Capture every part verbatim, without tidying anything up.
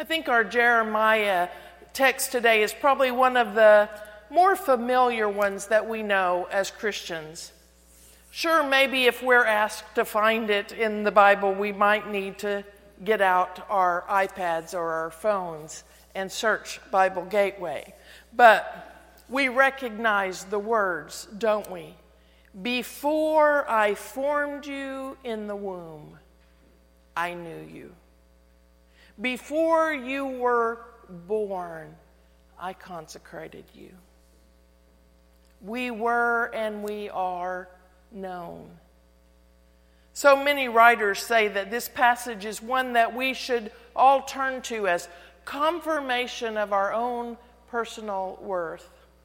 I think our Jeremiah text today is probably one of the more familiar ones that we know as Christians. Sure, maybe if we're asked to find it in the Bible, we might need to get out our iPads or our phones and search Bible Gateway. But we recognize the words, don't we? Before I formed you in the womb, I knew you. Before you were born, I consecrated you. We were and we are known. So many writers say that this passage is one that we should all turn to as confirmation of our own personal worth.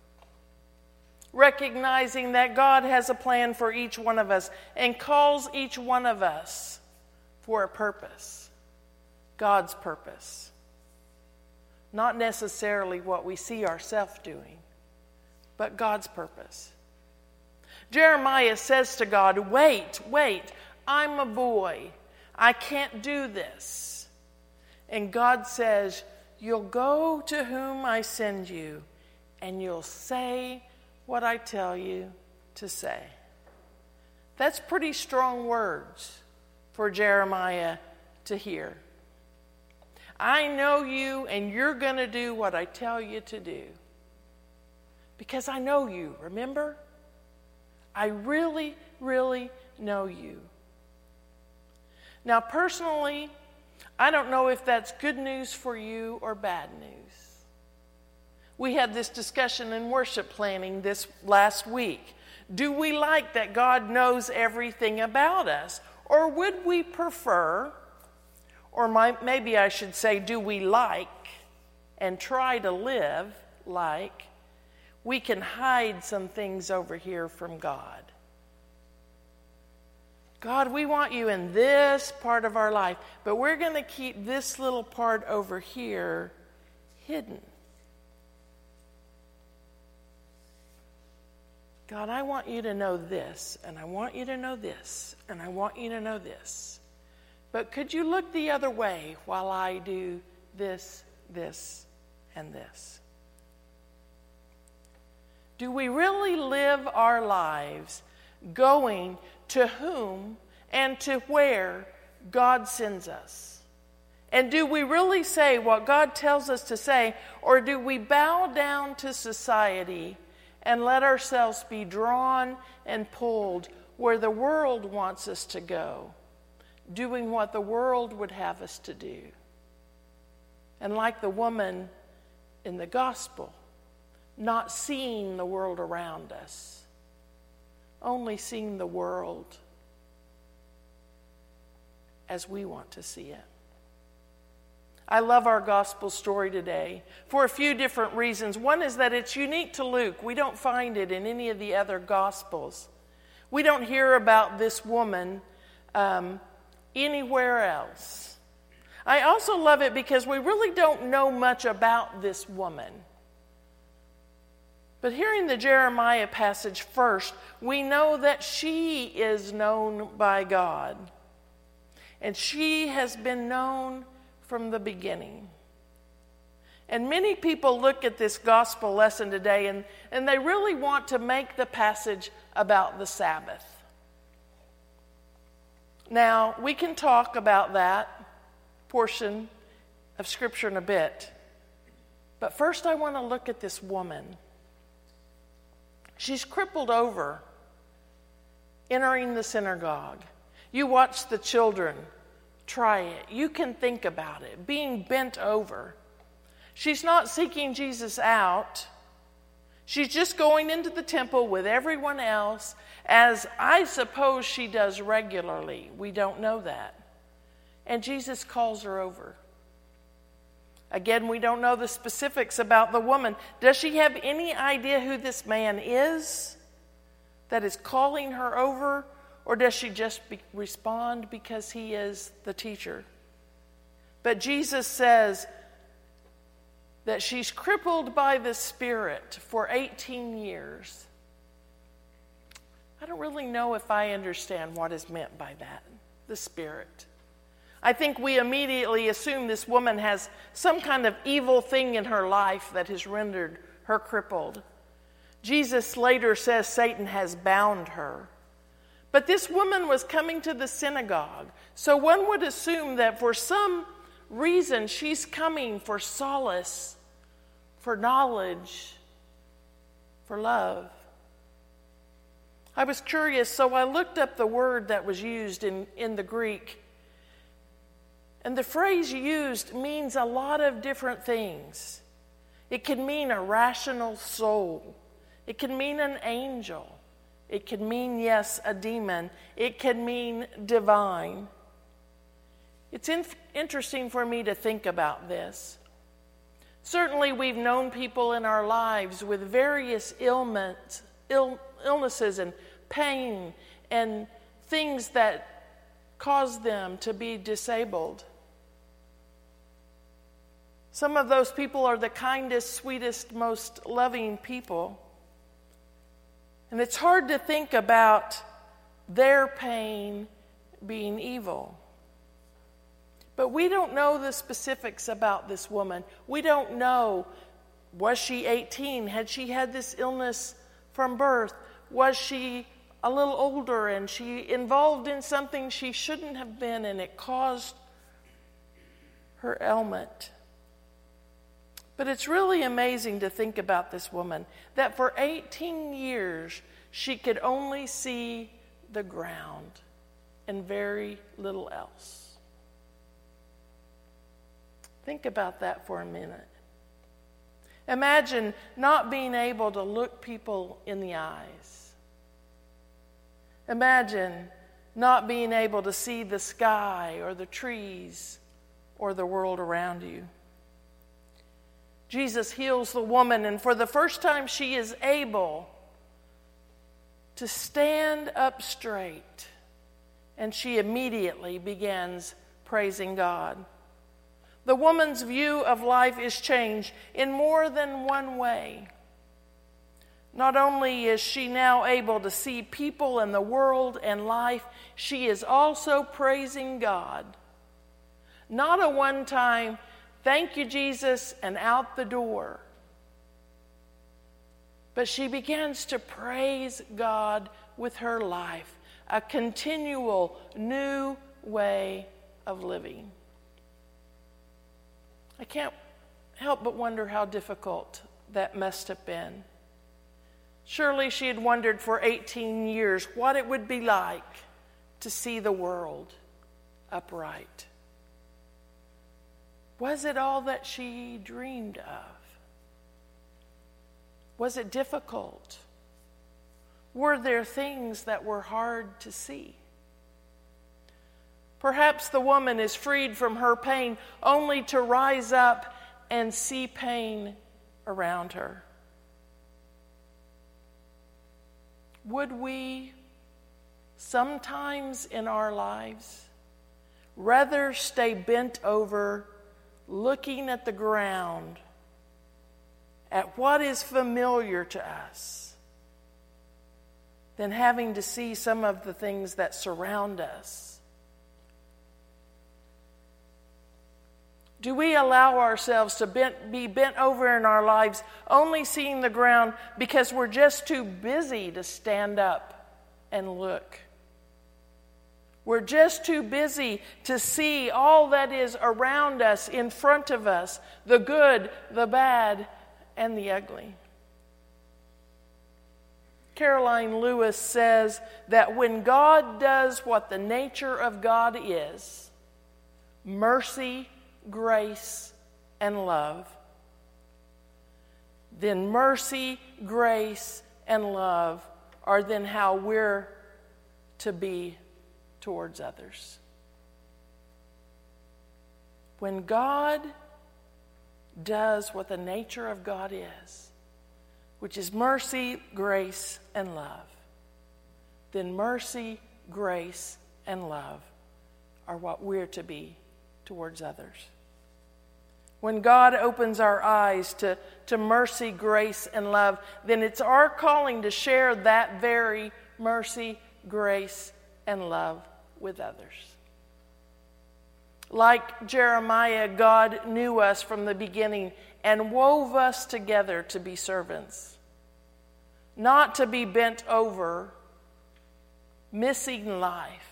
Recognizing that God has a plan for each one of us and calls each one of us for a purpose. God's purpose. Not necessarily what we see ourselves doing, but God's purpose. Jeremiah says to God, wait, wait, I'm a boy. I can't do this. And God says, you'll go to whom I send you, and you'll say what I tell you to say. That's pretty strong words for Jeremiah to hear. I know you, and you're going to do what I tell you to do. Because I know you, remember? I really, really know you. Now, personally, I don't know if that's good news for you or bad news. We had this discussion in worship planning this last week. Do we like that God knows everything about us? Or would we prefer, or my, maybe I should say, do we like and try to live like we can hide some things over here from God? God, we want you in this part of our life, but we're going to keep this little part over here hidden. God, I want you to know this, and I want you to know this, and I want you to know this. But could you look the other way while I do this, this, and this? Do we really live our lives going to whom and to where God sends us? And do we really say what God tells us to say, or do we bow down to society and let ourselves be drawn and pulled where the world wants us to go, doing what the world would have us to do? And like the woman in the gospel, not seeing the world around us, only seeing the world as we want to see it. I love our gospel story today for a few different reasons. One is that it's unique to Luke. We don't find it in any of the other gospels. We don't hear about this woman um, anywhere else. I also love it because we really don't know much about this woman. But hearing the Jeremiah passage first, we know that she is known by God. And she has been known from the beginning. And many people look at this gospel lesson today and, and they really want to make the passage about the Sabbath. Now, we can talk about that portion of Scripture in a bit. But first I want to look at this woman. She's crippled over entering the synagogue. You watch the children try it. You can think about it, being bent over. She's not seeking Jesus out. She's just going into the temple with everyone else, as I suppose she does regularly. We don't know that. And Jesus calls her over. Again, we don't know the specifics about the woman. Does she have any idea who this man is that is calling her over? Or does she just be, respond because he is the teacher? But Jesus says that she's crippled by the Spirit for eighteen years. I don't really know if I understand what is meant by that, the Spirit. I think we immediately assume this woman has some kind of evil thing in her life that has rendered her crippled. Jesus later says Satan has bound her. But this woman was coming to the synagogue, so one would assume that for some reason she's coming for solace, for knowledge, for love. I was curious, so I looked up the word that was used in, in the Greek. And the phrase used means a lot of different things. It can mean a rational soul. It can mean an angel. It can mean, yes, a demon. It can mean divine. It's in, interesting for me to think about this. Certainly we've known people in our lives with various ailments, ill, illnesses and pain and things that cause them to be disabled. Some of those people are the kindest, sweetest, most loving people. And it's hard to think about their pain being evil. But we don't know the specifics about this woman. We don't know, was she eighteen? Had she had this illness from birth? Was she a little older and she involved in something she shouldn't have been and it caused her ailment? But it's really amazing to think about this woman, that for eighteen years she could only see the ground and very little else. Think about that for a minute. Imagine not being able to look people in the eyes. Imagine not being able to see the sky or the trees or the world around you. Jesus heals the woman, and for the first time she is able to stand up straight, and she immediately begins praising God. The woman's view of life is changed in more than one way. Not only is she now able to see people and the world and life, she is also praising God. Not a one-time, thank you, Jesus, and out the door. But she begins to praise God with her life, a continual new way of living. I can't help but wonder how difficult that must have been. Surely she had wondered for eighteen years what it would be like to see the world upright. Was it all that she dreamed of? Was it difficult? Were there things that were hard to see? Perhaps the woman is freed from her pain only to rise up and see pain around her. Would we sometimes in our lives rather stay bent over looking at the ground, at what is familiar to us, than having to see some of the things that surround us? Do we allow ourselves to bent, be bent over in our lives only seeing the ground because we're just too busy to stand up and look? We're just too busy to see all that is around us, in front of us, the good, the bad, and the ugly. Caroline Lewis says that when God does what the nature of God is, mercy, grace, and love, then mercy, grace, and love are then how we're to be towards others. When God does what the nature of God is, which is mercy, grace, and love, then mercy, grace, and love are what we're to be towards others. When God opens our eyes to, to mercy, grace, and love, then it's our calling to share that very mercy, grace, and love with others. Like Jeremiah, God knew us from the beginning and wove us together to be servants, not to be bent over, missing life,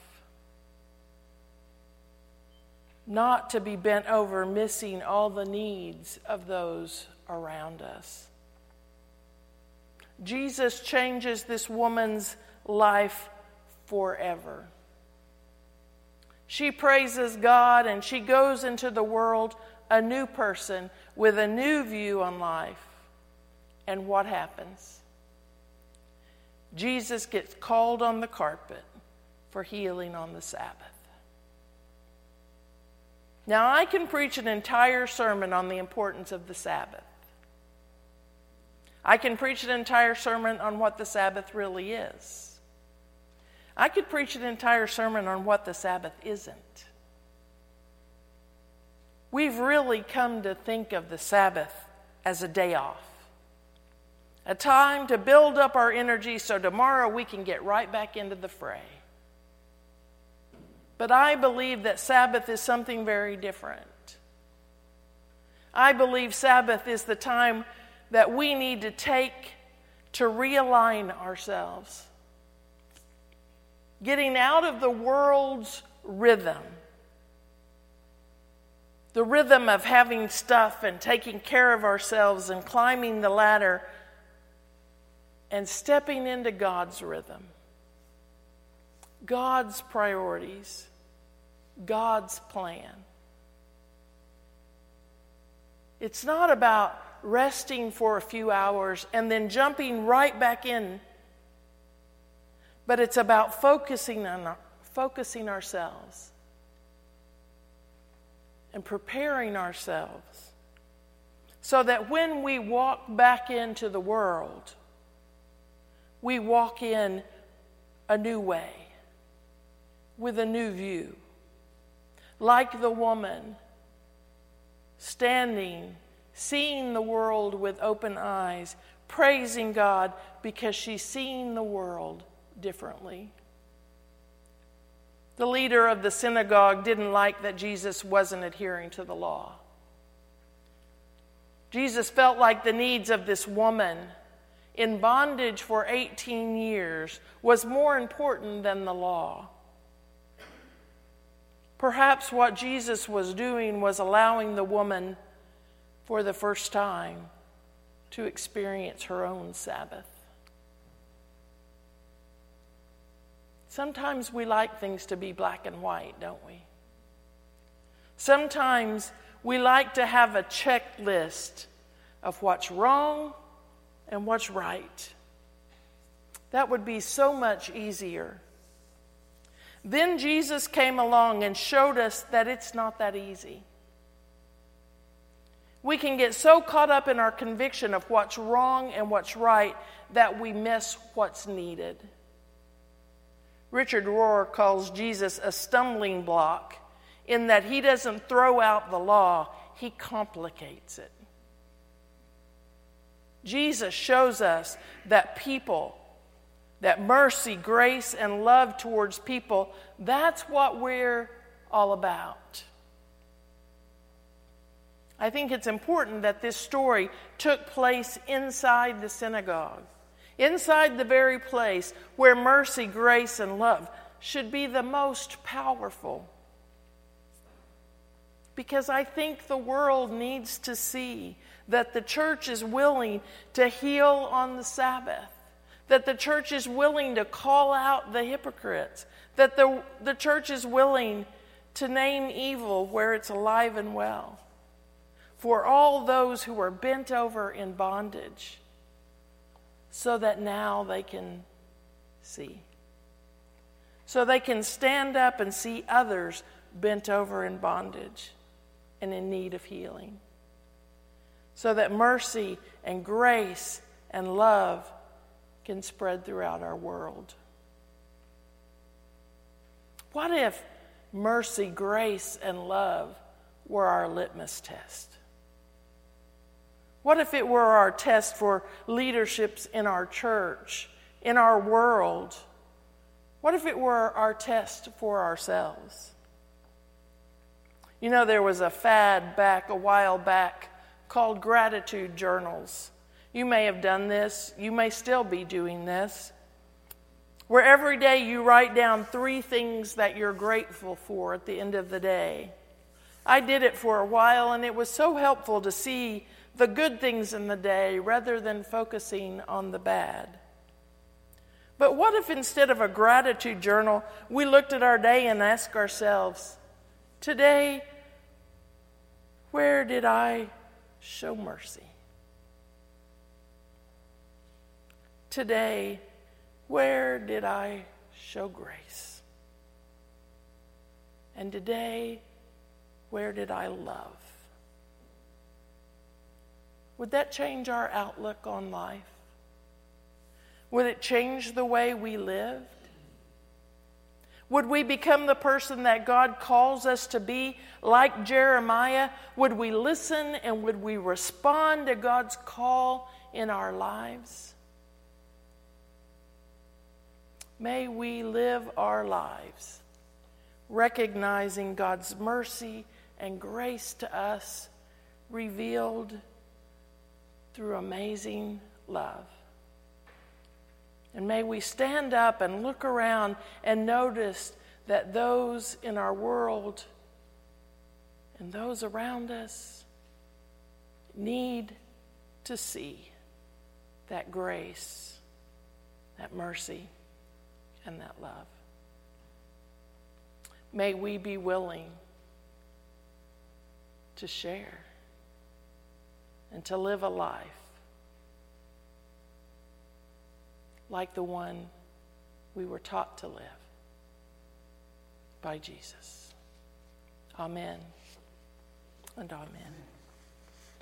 not to be bent over, missing all the needs of those around us. Jesus changes this woman's life forever. She praises God and she goes into the world a new person with a new view on life. And what happens? Jesus gets called on the carpet for healing on the Sabbath. Now, I can preach an entire sermon on the importance of the Sabbath. I can preach an entire sermon on what the Sabbath really is. I could preach an entire sermon on what the Sabbath isn't. We've really come to think of the Sabbath as a day off, a time to build up our energy so tomorrow we can get right back into the fray. But I believe that Sabbath is something very different. I believe Sabbath is the time that we need to take to realign ourselves, getting out of the world's rhythm, the rhythm of having stuff and taking care of ourselves and climbing the ladder, and stepping into God's rhythm, God's priorities, God's plan. It's not about resting for a few hours and then jumping right back in, but it's about focusing on focusing ourselves and preparing ourselves so that when we walk back into the world, we walk in a new way, with a new view. Like the woman standing, seeing the world with open eyes, praising God because she's seeing the world differently. The leader of the synagogue didn't like that Jesus wasn't adhering to the law. Jesus felt like the needs of this woman in bondage for eighteen years was more important than the law. Perhaps what Jesus was doing was allowing the woman for the first time to experience her own Sabbath. Sometimes we like things to be black and white, don't we? Sometimes we like to have a checklist of what's wrong and what's right. That would be so much easier. Then Jesus came along and showed us that it's not that easy. We can get so caught up in our conviction of what's wrong and what's right that we miss what's needed. Richard Rohr calls Jesus a stumbling block in that he doesn't throw out the law, he complicates it. Jesus shows us that people, that mercy, grace, and love towards people, that's what we're all about. I think it's important that this story took place inside the synagogue, inside the very place where mercy, grace, and love should be the most powerful. Because I think the world needs to see that the church is willing to heal on the Sabbath, that the church is willing to call out the hypocrites, that the, the church is willing to name evil where it's alive and well, for all those who are bent over in bondage, so that now they can see. So they can stand up and see others bent over in bondage and in need of healing. So that mercy and grace and love can spread throughout our world. What if mercy, grace, and love were our litmus test? What if it were our test for leaderships in our church, in our world? What if it were our test for ourselves? You know, there was a fad back a while back called gratitude journals. You may have done this. You may still be doing this. Where every day you write down three things that you're grateful for at the end of the day. I did it for a while, and it was so helpful to see the good things in the day rather than focusing on the bad. But what if instead of a gratitude journal, we looked at our day and asked ourselves, today, where did I show mercy? Today, where did I show grace? And today, where did I love? Would that change our outlook on life? Would it change the way we lived? Would we become the person that God calls us to be, like Jeremiah? Would we listen and would we respond to God's call in our lives? May we live our lives recognizing God's mercy and grace to us, revealed through amazing love. And may we stand up and look around and notice that those in our world and those around us need to see that grace, that mercy, and that love. May we be willing to share and to live a life like the one we were taught to live by Jesus. Amen and amen.